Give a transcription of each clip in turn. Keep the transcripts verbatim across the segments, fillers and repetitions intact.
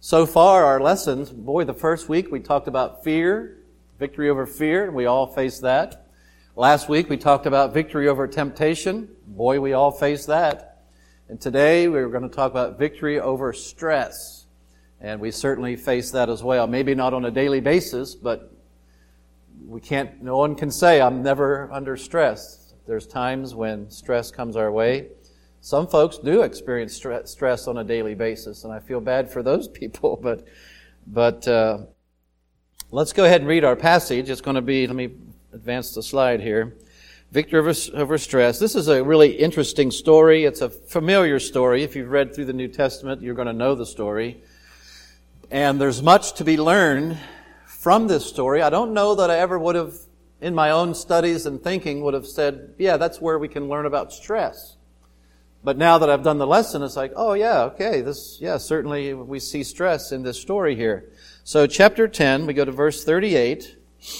So far, our lessons, boy, the first week we talked about fear, victory over fear, and we all face that. Last week we talked about victory over temptation. Boy, we all face that. And today we're going to talk about victory over stress. And we certainly face that as well. Maybe not on a daily basis, but we can't, no one can say I'm never under stress. There's times when stress comes our way. Some folks do experience stre- stress on a daily basis, and I feel bad for those people. But, but uh, let's go ahead and read our passage. It's going to be, let me advance the slide here. Victory over, over stress. This is a really interesting story. It's a familiar story. If you've read through the New Testament, you're going to know the story. And there's much to be learned from this story. I don't know that I ever would have, in my own studies and thinking, would have said, yeah, that's where we can learn about stress. But now that I've done the lesson, it's like, oh yeah, okay, this, yeah, certainly we see stress in this story here. So chapter ten, we go to verse thirty-eight.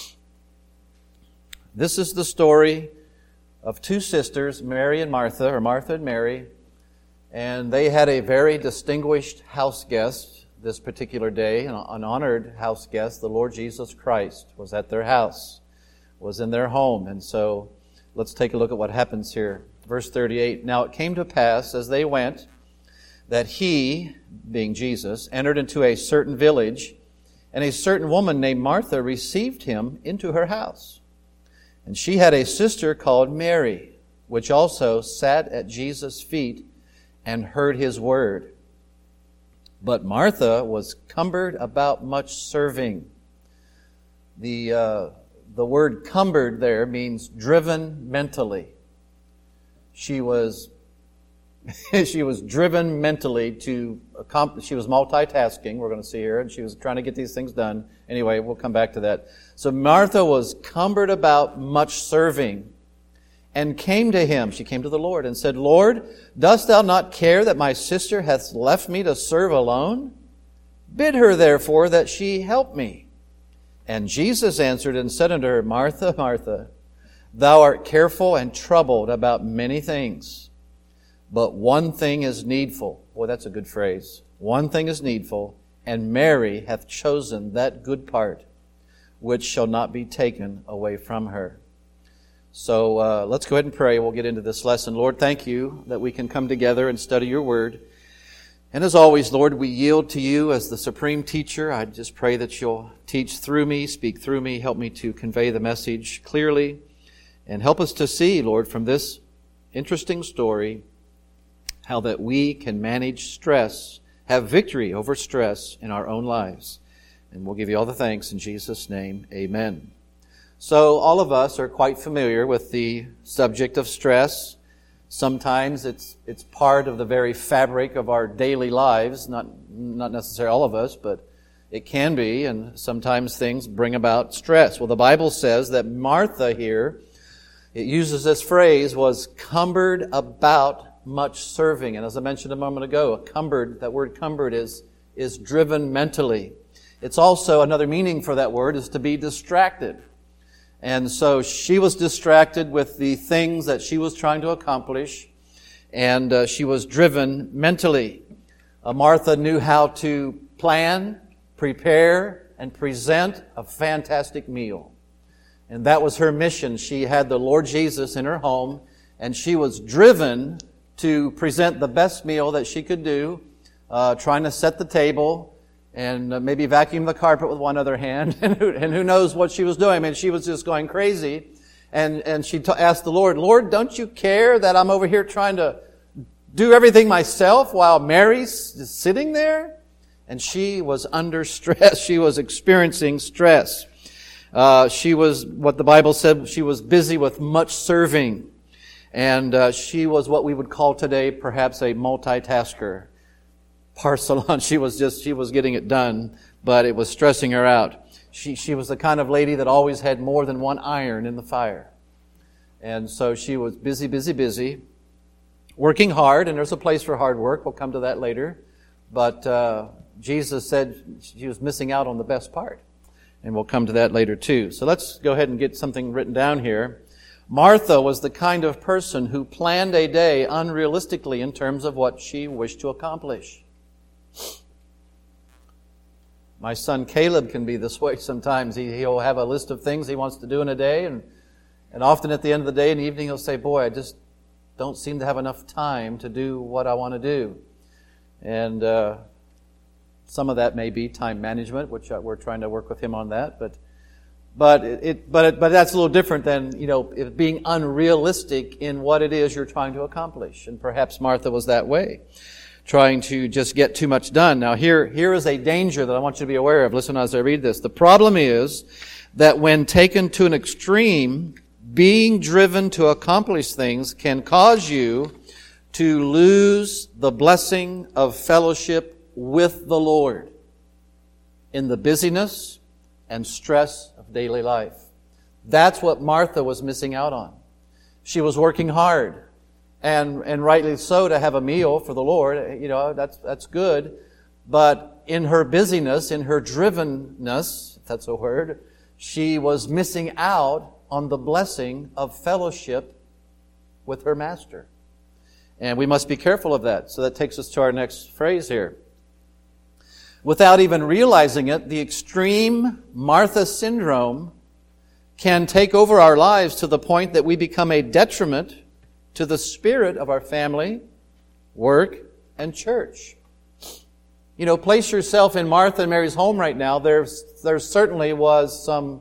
This is the story of two sisters, Mary and Martha, or Martha and Mary, and they had a very distinguished house guest this particular day, an honored house guest. The Lord Jesus Christ was at their house, was in their home, and so let's take a look at what happens here. Verse thirty-eight, now it came to pass as they went that he, being Jesus, entered into a certain village, and a certain woman named Martha received him into her house. And she had a sister called Mary, which also sat at Jesus' feet and heard his word. But Martha was cumbered about much serving. The, uh, the word cumbered there means driven mentally. She was, she was driven mentally to accomplish, she was multitasking, we're going to see here, and she was trying to get these things done. Anyway, we'll come back to that. So Martha was cumbered about much serving and came to him, she came to the Lord and said, Lord, dost thou not care that my sister hath left me to serve alone? Bid her therefore that she help me. And Jesus answered and said unto her, Martha, Martha, thou art careful and troubled about many things, but one thing is needful. Boy, that's a good phrase. One thing is needful, and Mary hath chosen that good part, which shall not be taken away from her. So uh, let's go ahead and pray. We'll get into this lesson. Lord, thank you that we can come together and study your word. And as always, Lord, we yield to you as the supreme teacher. I just pray that you'll teach through me, speak through me, help me to convey the message clearly. And help us to see, Lord, from this interesting story, how that we can manage stress, have victory over stress in our own lives. And we'll give you all the thanks in Jesus' name. Amen. So all of us are quite familiar with the subject of stress. Sometimes it's it's part of the very fabric of our daily lives, not not necessarily all of us, but it can be, and sometimes things bring about stress. Well, the Bible says that Martha here, it uses this phrase, was cumbered about much serving. And as I mentioned a moment ago, cumbered, that word cumbered is, is driven mentally. It's also, another meaning for that word is to be distracted. And so she was distracted with the things that she was trying to accomplish, and uh, she was driven mentally. Uh, Martha knew how to plan, prepare, and present a fantastic meal. And that was her mission. She had the Lord Jesus in her home, and she was driven to present the best meal that she could do, uh, trying to set the table and uh, maybe vacuum the carpet with one other hand, and who, and who knows what she was doing. I mean, she was just going crazy. And, and she t- asked the Lord, Lord, don't you care that I'm over here trying to do everything myself while Mary's just sitting there? And she was under stress. She was experiencing stress. Uh, she was, what the Bible said, she was busy with much serving. And uh, she was what we would call today perhaps a multitasker. Parcelon, she was just, she was getting it done, but it was stressing her out. She, she was the kind of lady that always had more than one iron in the fire. And so she was busy, busy, busy, working hard, and there's a place for hard work. We'll come to that later. But uh, Jesus said she was missing out on the best part. And we'll come to that later too. So let's go ahead and get something written down here. Martha was the kind of person who planned a day unrealistically in terms of what she wished to accomplish. My son Caleb can be this way sometimes. He, he'll have a list of things he wants to do in a day, and, and often at the end of the day in the evening he'll say, boy, I just don't seem to have enough time to do what I want to do. And uh, some of that may be time management, which we're trying to work with him on that, but But it, but it, but that's a little different than, you know, it being unrealistic in what it is you're trying to accomplish. And perhaps Martha was that way, trying to just get too much done. Now here, here is a danger that I want you to be aware of. Listen as I read this. The problem is that when taken to an extreme, being driven to accomplish things can cause you to lose the blessing of fellowship with the Lord in the busyness and stress of daily life. That's what Martha was missing out on. She was working hard, and and rightly so, to have a meal for the Lord. You know, that's that's good. But in her busyness, in her drivenness, if that's a word, she was missing out on the blessing of fellowship with her Master. And we must be careful of that. So that takes us to our next phrase here. Without even realizing it, the extreme Martha syndrome can take over our lives to the point that we become a detriment to the spirit of our family, work, and church. You know, place yourself in Martha and Mary's home right now. There's, there certainly was some,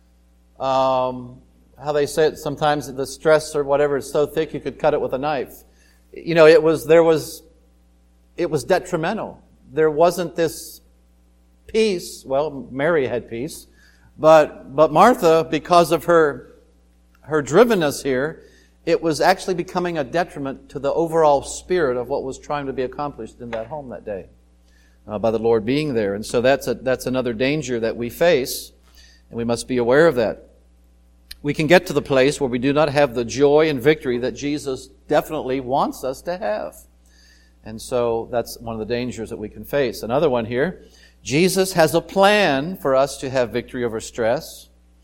um, how they say it, sometimes the stress or whatever is so thick you could cut it with a knife. You know, it was, there was, it was detrimental. There wasn't this peace. Well, Mary had peace. But, but Martha, because of her, her drivenness here, it was actually becoming a detriment to the overall spirit of what was trying to be accomplished in that home that day, uh, by the Lord being there. And so that's a, that's another danger that we face, and we must be aware of that. We can get to the place where we do not have the joy and victory that Jesus definitely wants us to have. And so that's one of the dangers that we can face. Another one here, Jesus has a plan for us to have victory over stress.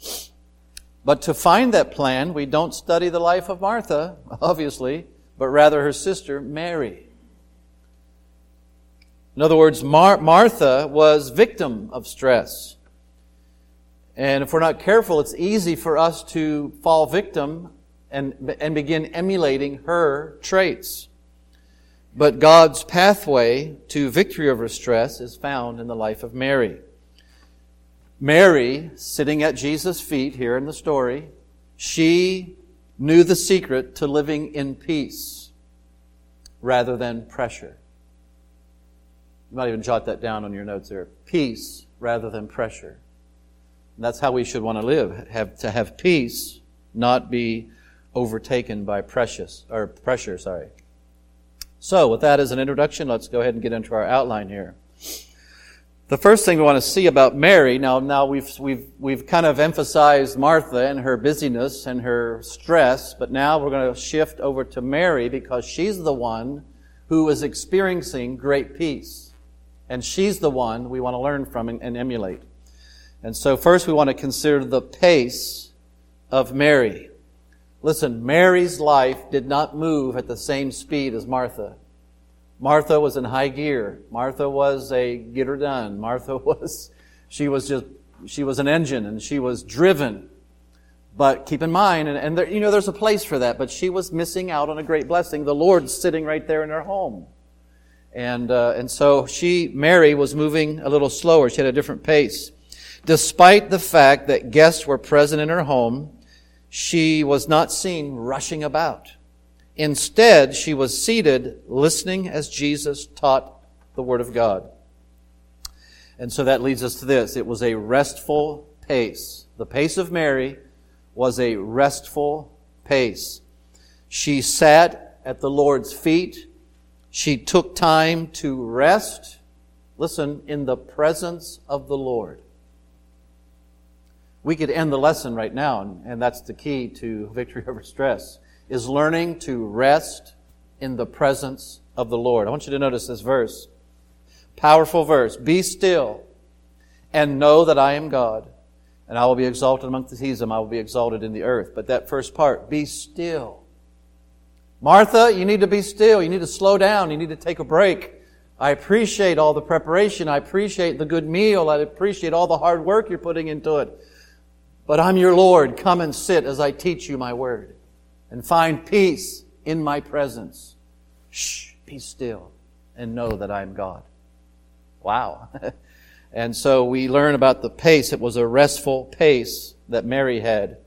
But to find that plan, we don't study the life of Martha, obviously, but rather her sister, Mary. In other words, Mar- Martha was victim of stress. And if we're not careful, it's easy for us to fall victim and, and begin emulating her traits. But God's pathway to victory over stress is found in the life of Mary. Mary, sitting at Jesus' feet here in the story, she knew the secret to living in peace rather than pressure. You might even jot that down on your notes there. Peace rather than pressure. And that's how we should want to live. Have to have peace, not be overtaken by precious or pressure, sorry. So, with that as an introduction, let's go ahead and get into our outline here. The first thing we want to see about Mary, now, now we've, we've, we've kind of emphasized Martha and her busyness and her stress, but now we're going to shift over to Mary because she's the one who is experiencing great peace. And she's the one we want to learn from and, and emulate. And so first we want to consider the pace of Mary. Listen, Mary's life did not move at the same speed as Martha. Martha was in high gear. Martha was a get her done. Martha was, she was just, she was an engine and she was driven. But keep in mind, and, and there, you know, there's a place for that, but she was missing out on a great blessing. The Lord's sitting right there in her home. And, uh, and so she, Mary, was moving a little slower. She had a different pace. Despite the fact that guests were present in her home, she was not seen rushing about. Instead, she was seated, listening as Jesus taught the Word of God. And so that leads us to this. It was a restful pace. The pace of Mary was a restful pace. She sat at the Lord's feet. She took time to rest, listen, in the presence of the Lord. We could end the lesson right now, and, and that's the key to victory over stress, is learning to rest in the presence of the Lord. I want you to notice this verse. Powerful verse. Be still and know that I am God, and I will be exalted among the heathen. I will be exalted in the earth. But that first part, be still. Martha, you need to be still. You need to slow down. You need to take a break. I appreciate all the preparation. I appreciate the good meal. I appreciate all the hard work you're putting into it. But I'm your Lord. Come and sit as I teach you my word. And find peace in my presence. Shh, be still and know that I am God. Wow. And so we learn about the pace. It was a restful pace that Mary had.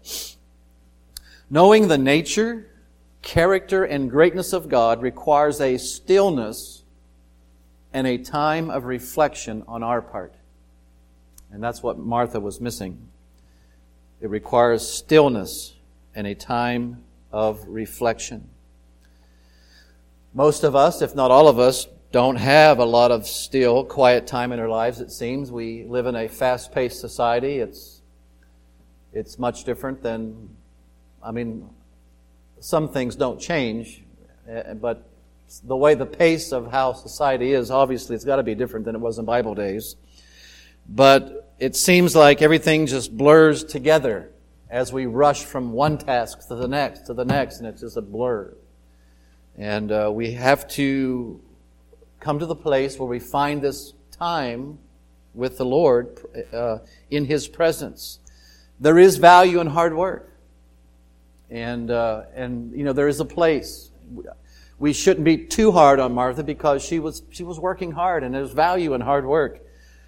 Knowing the nature, character, and greatness of God requires a stillness and a time of reflection on our part. And that's what Martha was missing. It requires stillness and a time of reflection. Most of us, if not all of us, don't have a lot of still, quiet time in our lives, it seems. We live in a fast-paced society. It's, it's much different than, I mean, some things don't change, but the way the pace of how society is, obviously it's got to be different than it was in Bible days. But it seems like everything just blurs together as we rush from one task to the next, to the next, and it's just a blur. And uh, we have to come to the place where we find this time with the Lord uh, in His presence. There is value in hard work. And, uh, and you know, there is a place. We shouldn't be too hard on Martha because she was she was working hard, and there's value in hard work.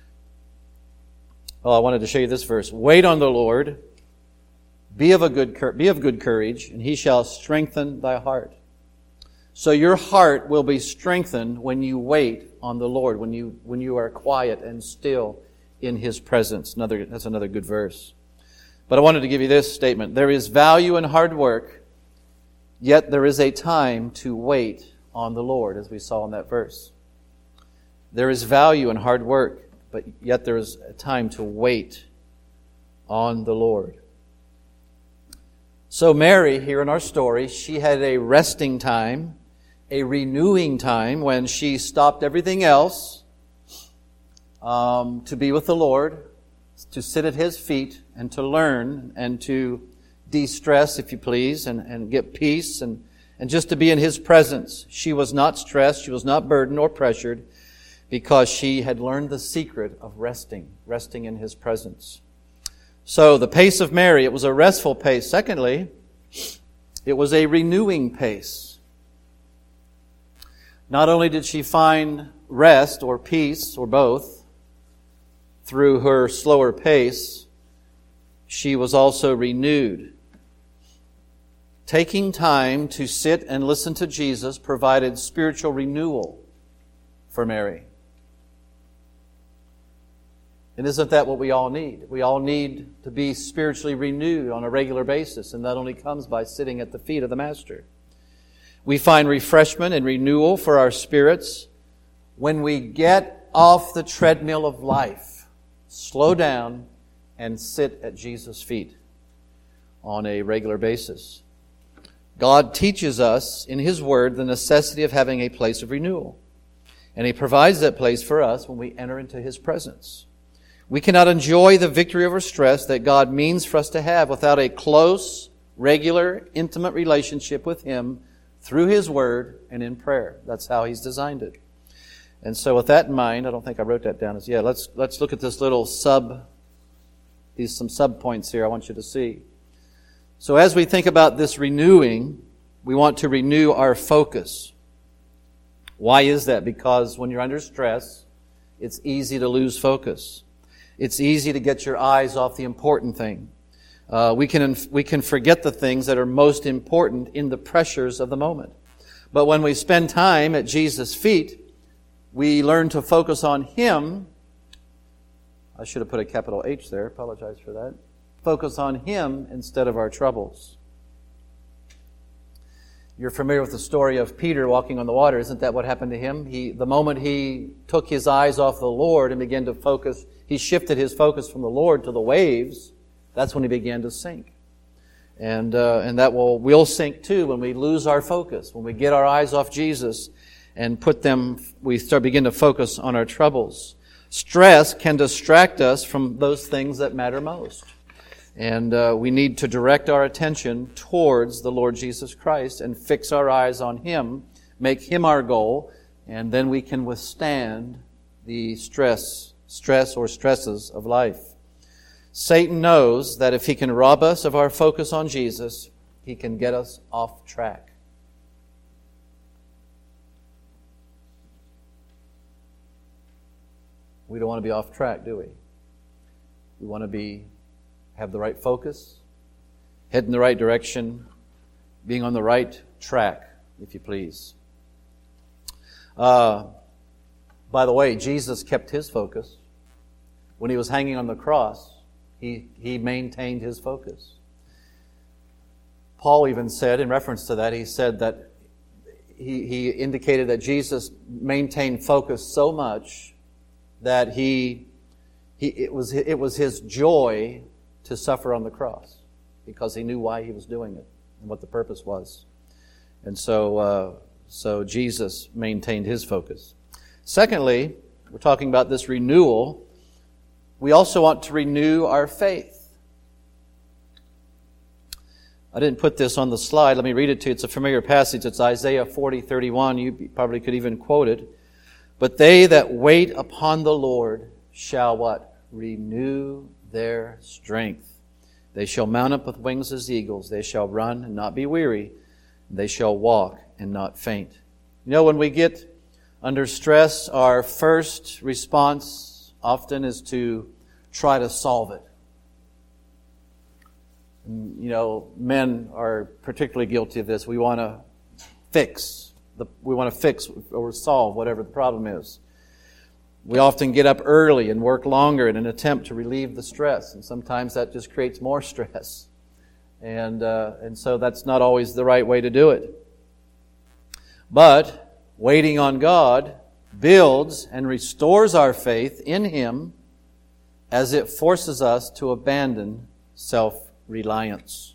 Well, I wanted to show you this verse. Wait on the Lord, be of a good be of good courage, and He shall strengthen thy heart. So your heart will be strengthened when you wait on the Lord, when you when you are quiet and still in His presence. Another that's another good verse. But I wanted to give you this statement. There is value in hard work. Yet there is a time to wait on the Lord, as we saw in that verse. There is value in hard work, but yet there is a time to wait on the Lord. So Mary, here in our story, she had a resting time, a renewing time when she stopped everything else um, to be with the Lord, to sit at His feet and to learn and to de-stress, if you please, and, and get peace and, and just to be in His presence. She was not stressed, she was not burdened or pressured because she had learned the secret of resting, resting in His presence. So the pace of Mary, it was a restful pace. Secondly, it was a renewing pace. Not only did she find rest or peace or both through her slower pace, she was also renewed. Taking time to sit and listen to Jesus provided spiritual renewal for Mary. And isn't that what we all need? We all need to be spiritually renewed on a regular basis, and that only comes by sitting at the feet of the Master. We find refreshment and renewal for our spirits when we get off the treadmill of life, slow down, and sit at Jesus' feet on a regular basis. God teaches us in His Word the necessity of having a place of renewal. And He provides that place for us when we enter into His presence. We cannot enjoy the victory over stress that God means for us to have without a close, regular, intimate relationship with Him through His Word and in prayer. That's how He's designed it. And so with that in mind, I don't think I wrote that down as yet. Let's, let's look at this little sub, these some sub points here I want you to see. So as we think about this renewing, we want to renew our focus. Why is that? Because when you're under stress, it's easy to lose focus. It's easy to get your eyes off the important thing. Uh, we can we can forget the things that are most important in the pressures of the moment. But when we spend time at Jesus' feet, we learn to focus on Him. I should have put a capital H there. Apologize for that. Focus on Him instead of our troubles. You're familiar with the story of Peter walking on the water. Isn't that what happened to him? He, the moment he took his eyes off the Lord and began to focus, he shifted his focus from the Lord to the waves. That's when he began to sink. And uh, and that will we'll sink too when we lose our focus, when we get our eyes off Jesus and put them, we start begin to focus on our troubles. Stress can distract us from those things that matter most. And uh, we need to direct our attention towards the Lord Jesus Christ and fix our eyes on Him, make Him our goal, and then we can withstand the stress, stress or stresses of life. Satan knows that if he can rob us of our focus on Jesus, he can get us off track. We don't want to be off track, do we? We want to be have the right focus, head in the right direction, being on the right track, if you please. Uh, by the way, Jesus kept his focus. When he was hanging on the cross, he, he maintained his focus. Paul even said, in reference to that, he said that he, he indicated that Jesus maintained focus so much that he, he it was it was his joy to suffer on the cross, because he knew why he was doing it and what the purpose was. And so, uh, so Jesus maintained his focus. Secondly, we're talking about this renewal. We also want to renew our faith. I didn't put this on the slide. Let me read it to you. It's a familiar passage. It's Isaiah forty thirty-one. You probably could even quote it. But they that wait upon the Lord shall what? Renew their strength. They shall mount up with wings as eagles. They shall run and not be weary. They shall walk and not faint. You know, when we get under stress, our first response often is to try to solve it. And, you know, men are particularly guilty of this. We want to fix. The, we want to fix or solve whatever the problem is. We often get up early and work longer in an attempt to relieve the stress, and sometimes that just creates more stress. And uh, and so that's not always the right way to do it. But waiting on God builds and restores our faith in Him as it forces us to abandon self-reliance.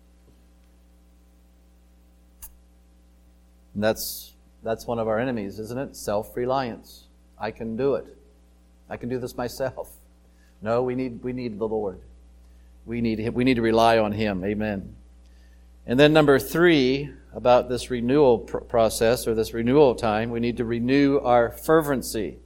And that's that's one of our enemies, isn't it? Self-reliance. I can do it. I can do this myself. No, we need we need the Lord. We need we need to rely on Him. Amen. And then number three, about this renewal pr- process or this renewal time, we need to renew our fervency.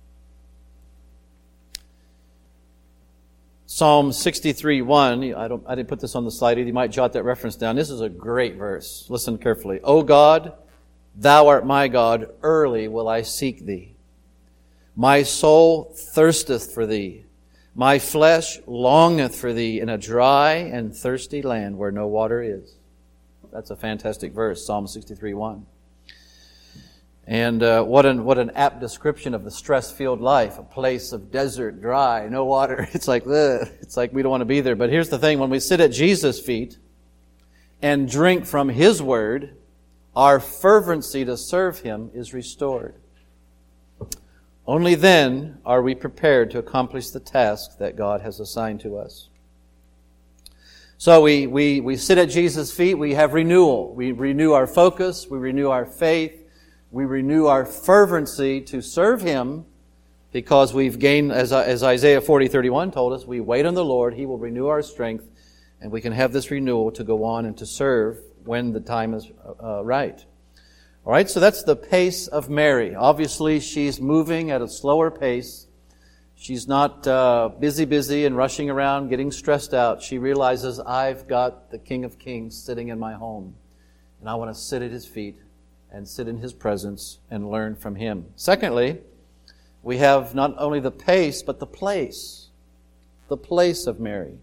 Psalm sixty-three one, I don't I didn't put this on the slide either. You might jot that reference down. This is a great verse. Listen carefully. O God, Thou art my God, early will I seek Thee. My soul thirsteth for Thee. My flesh longeth for Thee in a dry and thirsty land where no water is. That's a fantastic verse, Psalm sixty-three one. And uh, what an what an apt description of the stress-filled life, a place of desert, dry, no water. It's like, ugh, it's like we don't want to be there. But here's the thing, when we sit at Jesus' feet and drink from His Word, our fervency to serve Him is restored. Only then are we prepared to accomplish the task that God has assigned to us. So we, we, we sit at Jesus' feet, we have renewal. We renew our focus, we renew our faith, we renew our fervency to serve Him, because we've gained, as, as Isaiah forty thirty-one told us, we wait on the Lord, He will renew our strength, and we can have this renewal to go on and to serve when the time is uh, right. All right, so that's the pace of Mary. Obviously, she's moving at a slower pace. She's not uh, busy, busy and rushing around, getting stressed out. She realizes, I've got the King of Kings sitting in my home, and I want to sit at His feet and sit in His presence and learn from Him. Secondly, we have not only the pace, but the place. The place of Mary.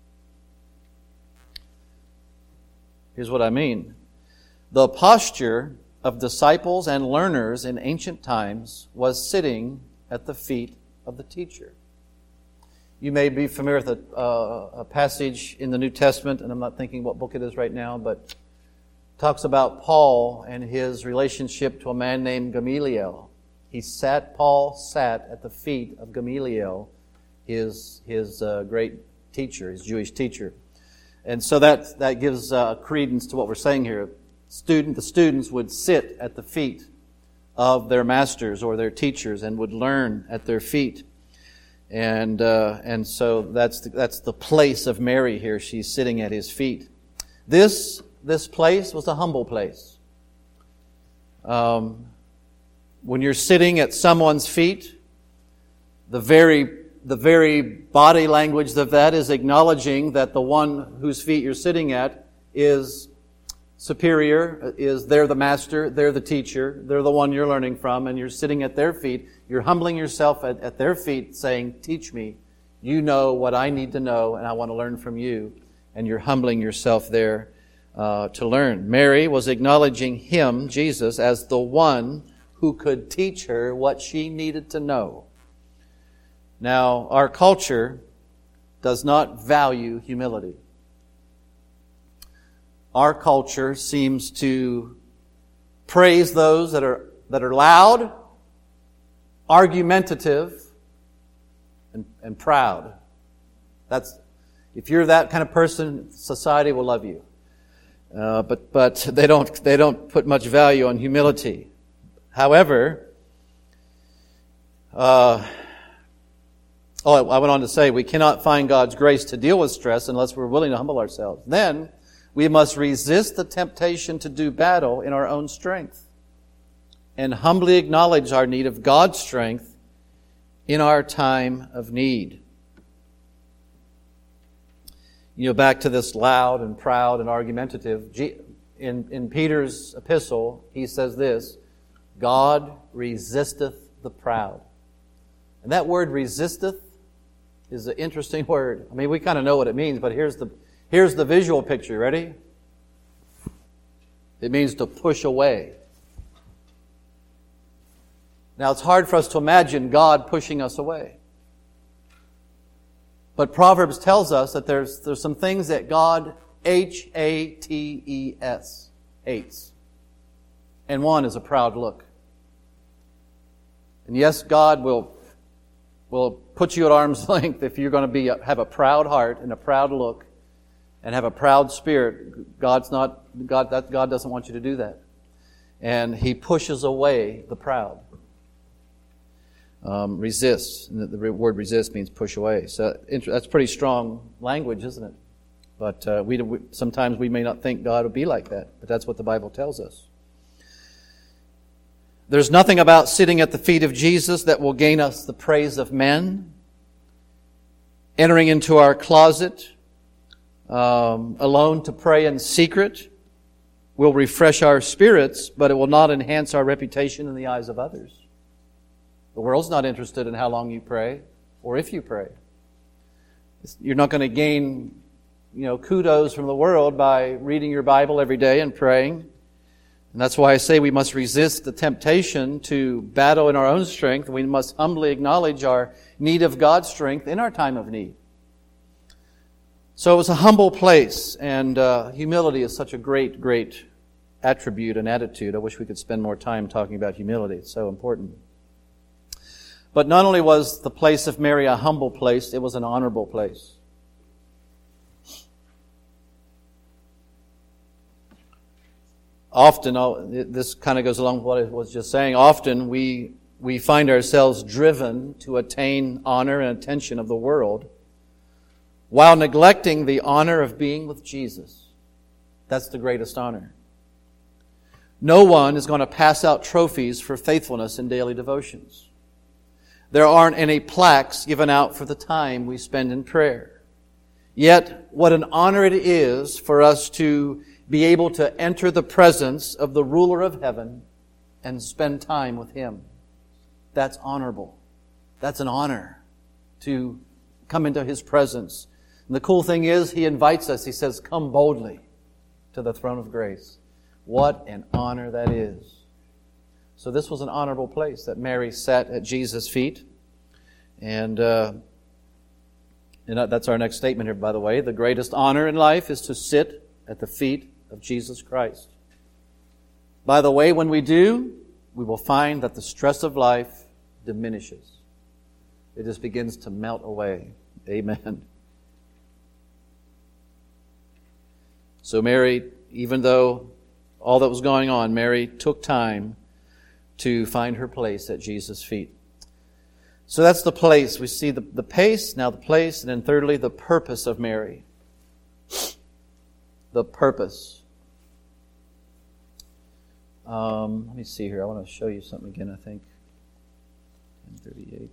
Here's what I mean. The posture of disciples and learners in ancient times was sitting at the feet of the teacher. You may be familiar with a, uh, a passage in the New Testament, and I'm not thinking what book it is right now, but it talks about Paul and his relationship to a man named Gamaliel. He sat, Paul sat at the feet of Gamaliel, his his uh, great teacher, his Jewish teacher. And so that, that gives uh, credence to what we're saying here. Student, the students would sit at the feet of their masters or their teachers and would learn at their feet. And uh, and so that's the, that's the place of Mary here. She's sitting at His feet. This this place was a humble place. Um, when you're sitting at someone's feet, the very the very body language of that is acknowledging that the one whose feet you're sitting at is superior, is they're the master, they're the teacher, they're the one you're learning from, and you're sitting at their feet. You're humbling yourself at, at their feet, saying, teach me. You know what I need to know, and I want to learn from you. And you're humbling yourself there uh, to learn. Mary was acknowledging Him, Jesus, as the one who could teach her what she needed to know. Now, our culture does not value humility. Our culture seems to praise those that are that are loud, argumentative, and, and proud. That's if you're that kind of person, society will love you. Uh, but but they don't they don't put much value on humility. However, uh, oh, I went on to say we cannot find God's grace to deal with stress unless we're willing to humble ourselves. Then we must resist the temptation to do battle in our own strength and humbly acknowledge our need of God's strength in our time of need. You know, back to this loud and proud and argumentative. In, in Peter's epistle, he says this, God resisteth the proud. And that word resisteth is an interesting word. I mean, we kind of know what it means, but here's the Here's the visual picture. Ready? It means to push away. Now, it's hard for us to imagine God pushing us away. But Proverbs tells us that there's, there's some things that God, H A T E S, hates. And one is a proud look. And yes, God will, will put you at arm's length if you're going to be have a proud heart and a proud look. And have a proud spirit. God's not God. That God doesn't want you to do that, and He pushes away the proud. Um, resist. The, the word resist means push away. So that's pretty strong language, isn't it? But uh, we, we sometimes we may not think God would be like that, but that's what the Bible tells us. There's nothing about sitting at the feet of Jesus that will gain us the praise of men. Entering into our closet. Um, alone to pray in secret will refresh our spirits, but it will not enhance our reputation in the eyes of others. The world's not interested in how long you pray or if you pray. You're not going to gain, you know, kudos from the world by reading your Bible every day and praying. And that's why I say we must resist the temptation to battle in our own strength. We must humbly acknowledge our need of God's strength in our time of need. So it was a humble place, and uh, humility is such a great, great attribute and attitude. I wish we could spend more time talking about humility. It's so important. But not only was the place of Mary a humble place, it was an honorable place. Often, this kind of goes along with what I was just saying, often we, we find ourselves driven to attain honor and attention of the world, while neglecting the honor of being with Jesus. That's the greatest honor. No one is going to pass out trophies for faithfulness in daily devotions. There aren't any plaques given out for the time we spend in prayer. Yet, what an honor it is for us to be able to enter the presence of the ruler of heaven and spend time with Him. That's honorable. That's an honor to come into His presence. And the cool thing is, He invites us. He says, come boldly to the throne of grace. What an honor that is. So this was an honorable place that Mary sat at Jesus' feet. And, uh, and that's our next statement here, by the way. The greatest honor in life is to sit at the feet of Jesus Christ. By the way, when we do, we will find that the stress of life diminishes. It just begins to melt away. Amen. So Mary, even though all that was going on, Mary took time to find her place at Jesus' feet. So that's the place. We see the, the pace, now the place, and then thirdly, the purpose of Mary. The purpose. Um, let me see here. I want to show you something again, I think. ten thirty-eight.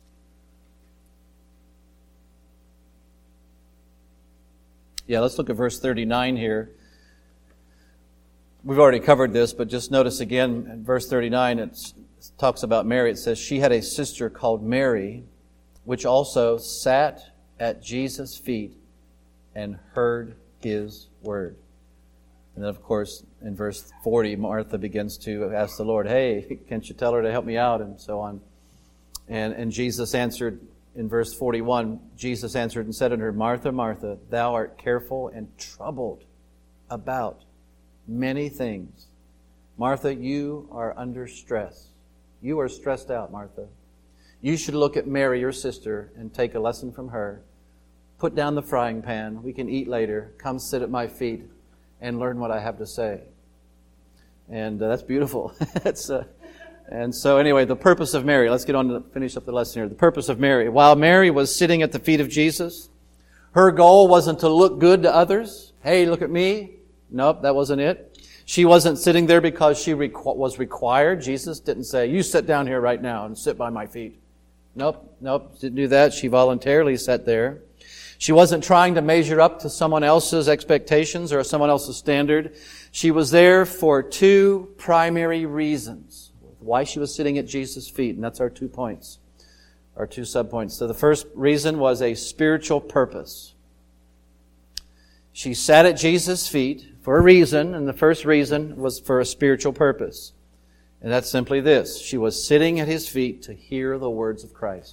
Yeah, let's look at verse thirty-nine here. We've already covered this, but just notice again in verse thirty-nine, it talks about Mary. It says, she had a sister called Mary, which also sat at Jesus' feet and heard his word. And then, of course, in verse forty, Martha begins to ask the Lord, hey, can't you tell her to help me out? And so on. And, and Jesus answered in verse forty-one, Jesus answered and said unto her, Martha, Martha, thou art careful and troubled about many things. Martha, you are under stress. You are stressed out, Martha. You should look at Mary, your sister, and take a lesson from her. Put down the frying pan. We can eat later. Come sit at my feet and learn what I have to say. And uh, that's beautiful. that's, uh, and so anyway, the purpose of Mary. Let's get on to finish up the lesson here. The purpose of Mary. While Mary was sitting at the feet of Jesus, her goal wasn't to look good to others. Hey, look at me. Nope, that wasn't it. She wasn't sitting there because she requ- was required. Jesus didn't say, you sit down here right now and sit by my feet. Nope, nope, didn't do that. She voluntarily sat there. She wasn't trying to measure up to someone else's expectations or someone else's standard. She was there for two primary reasons why she was sitting at Jesus' feet, and that's our two points, our two subpoints. So the first reason was a spiritual purpose. She sat at Jesus' feet for a reason, and the first reason was for a spiritual purpose. And that's simply this. She was sitting at his feet to hear the words of Christ.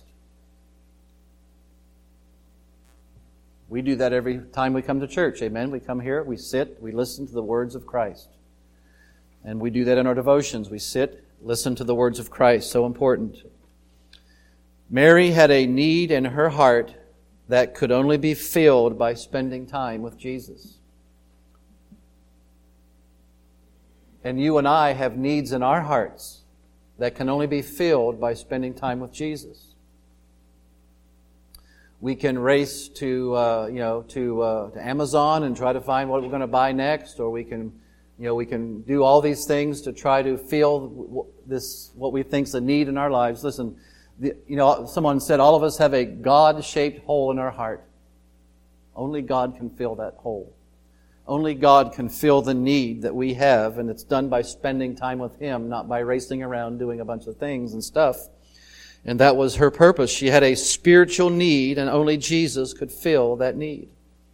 We do that every time we come to church. Amen. We come here, we sit, we listen to the words of Christ. And we do that in our devotions. We sit, listen to the words of Christ. So important. Mary had a need in her heart that could only be filled by spending time with Jesus. And you and I have needs in our hearts that can only be filled by spending time with Jesus. We can race to, uh, you know, to, uh, to Amazon and try to find what we're going to buy next, or we can, you know, we can do all these things to try to fill this what we think is a need in our lives. Listen, the, you know, someone said all of us have a God-shaped hole in our heart. Only God can fill that hole. Only God can fill the need that we have, and it's done by spending time with Him, not by racing around doing a bunch of things and stuff. And that was her purpose. She had a spiritual need, and only Jesus could fill that need.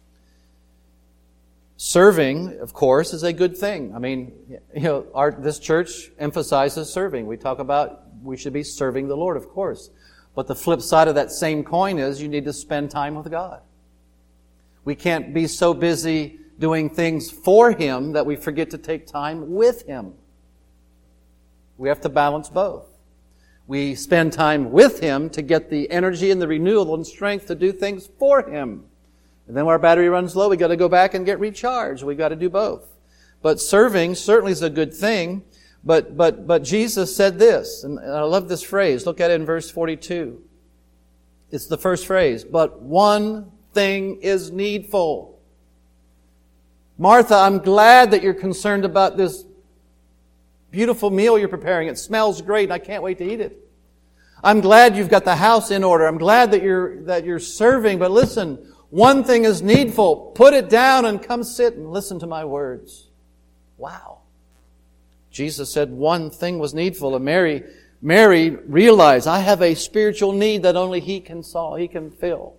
Serving, of course, is a good thing. I mean, you know, our, this church emphasizes serving. We talk about we should be serving the Lord, of course. But the flip side of that same coin is you need to spend time with God. We can't be so busy doing things for Him that we forget to take time with Him. We have to balance both. We spend time with Him to get the energy and the renewal and strength to do things for Him. And then when our battery runs low, we got to go back and get recharged. We got to do both. But serving certainly is a good thing. But but but Jesus said this, and I love this phrase. Look at it in verse forty-two. It's the first phrase. But one thing is needful. Martha, I'm glad that you're concerned about this beautiful meal you're preparing. It smells great, and I can't wait to eat it. I'm glad you've got the house in order. I'm glad that you're that you're serving. But listen, one thing is needful. Put it down and come sit and listen to my words. Wow. Jesus said one thing was needful, and Mary, Mary realized, I have a spiritual need that only He can solve, He can fill.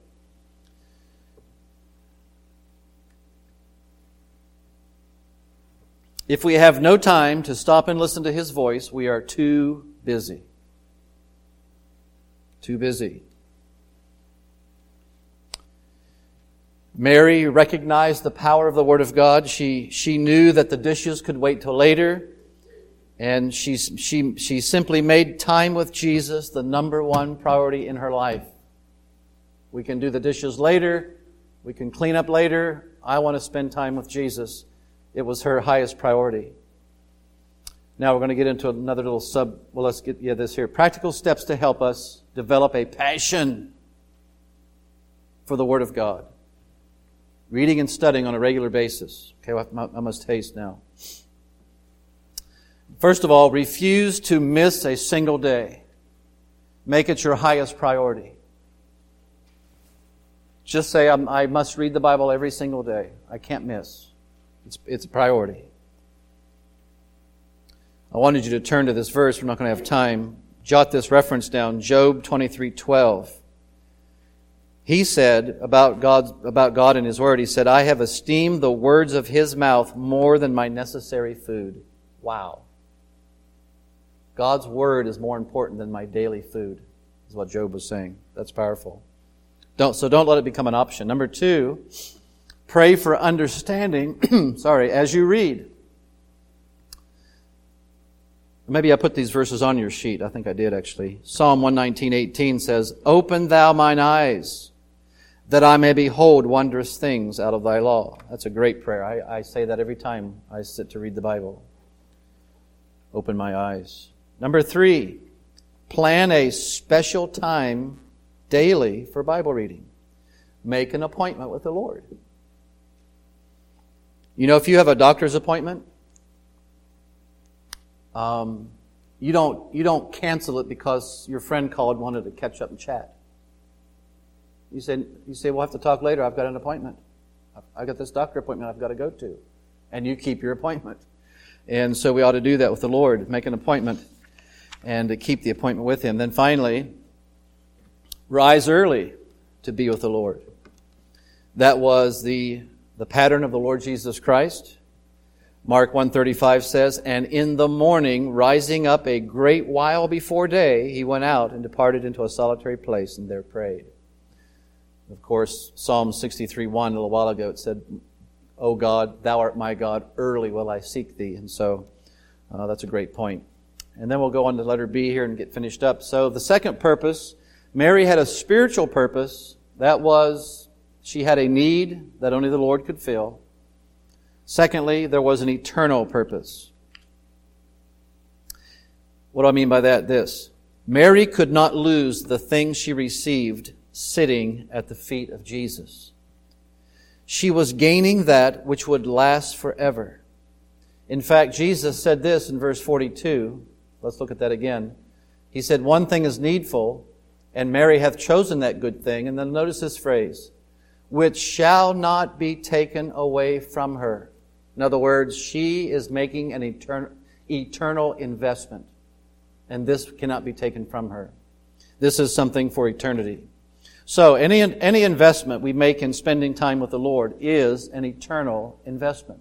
If we have no time to stop and listen to His voice, we are too busy. Too busy. Mary recognized the power of the Word of God. She, she knew that the dishes could wait till later. And she, she, she simply made time with Jesus the number one priority in her life. We can do the dishes later. We can clean up later. I want to spend time with Jesus. It was her highest priority. Now we're going to get into another little sub. Well, let's get yeah, this here. Practical steps to help us develop a passion for the Word of God. Reading and studying on a regular basis. Okay, I must haste now. First of all, refuse to miss a single day. Make it your highest priority. Just say, I'm, I must read the Bible every single day. I can't miss. It's, it's a priority. I wanted you to turn to this verse. We're not going to have time. Jot this reference down. Job twenty-three twelve. He said about God, about God and His Word, He said, I have esteemed the words of His mouth more than my necessary food. Wow. God's Word is more important than my daily food, is what Job was saying. That's powerful. Don't, so don't let it become an option. Number two, pray for understanding, sorry, as you read. Maybe I put these verses on your sheet. I think I did, actually. Psalm one nineteen eighteen says, Open thou mine eyes, that I may behold wondrous things out of thy law. That's a great prayer. I, I say that every time I sit to read the Bible. Open my eyes. Number three, plan a special time daily for Bible reading. Make an appointment with the Lord. You know, if you have a doctor's appointment, um, you don't you don't cancel it because your friend called and wanted to catch up and chat. You say, you say, we'll have to talk later. I've got an appointment. I've got this doctor appointment I've got to go to. And you keep your appointment. And so we ought to do that with the Lord. Make an appointment and to keep the appointment with Him. Then finally, rise early to be with the Lord. That was the, the pattern of the Lord Jesus Christ. Mark one thirty-five says, And in the morning, rising up a great while before day, He went out and departed into a solitary place and there prayed. Of course, Psalm sixty-three one, a little while ago, it said, O God, Thou art my God, early will I seek Thee. And so uh, that's a great point. And then we'll go on to letter B here and get finished up. So the second purpose, Mary had a spiritual purpose. That was, she had a need that only the Lord could fill. Secondly, there was an eternal purpose. What do I mean by that? This. Mary could not lose the things she received sitting at the feet of Jesus. She was gaining that which would last forever. In fact, Jesus said this in verse forty-two. Let's look at that again. He said, One thing is needful, and Mary hath chosen that good thing. And then notice this phrase, which shall not be taken away from her. In other words, she is making an etern- eternal investment. And this cannot be taken from her. This is something for eternity. So any, any investment we make in spending time with the Lord is an eternal investment.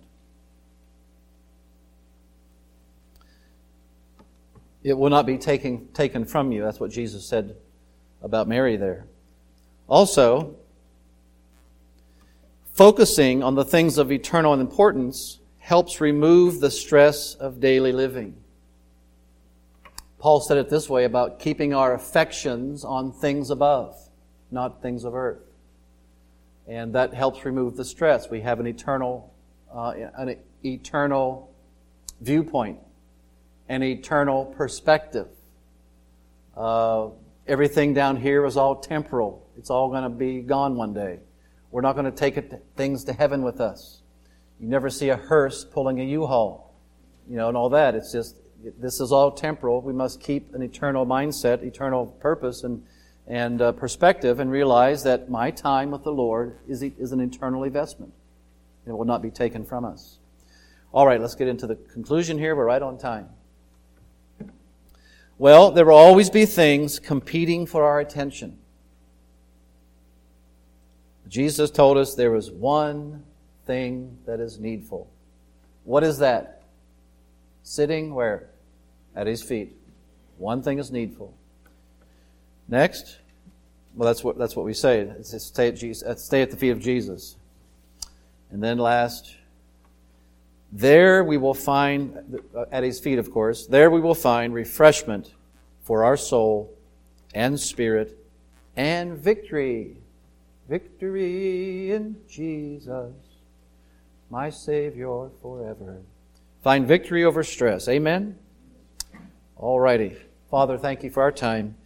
It will not be taken, taken from you. That's what Jesus said about Mary there. Also, focusing on the things of eternal importance helps remove the stress of daily living. Paul said it this way about keeping our affections on things above, not things of earth. And that helps remove the stress. We have an eternal, uh, an eternal viewpoint, an eternal perspective. Uh, everything down here is all temporal. It's all going to be gone one day. We're not going to take it, things to heaven with us. You never see a hearse pulling a U-Haul, you know, and all that. It's just, this is all temporal. We must keep an eternal mindset, eternal purpose and, and uh, perspective, and realize that my time with the Lord is, is an eternal investment. It will not be taken from us. All right, let's get into the conclusion here. We're right on time. Well, there will always be things competing for our attention. Jesus told us there is one thing that is needful. What is that? Sitting where? At His feet. One thing is needful. Next, well, that's what that's what we say. It's just stay at Jesus, stay at the feet of Jesus. And then last, there we will find, at His feet, of course, there we will find refreshment for our soul and spirit and victory. Victory in Jesus, my Savior forever. Find victory over stress. Amen? All righty. Father, thank You for our time.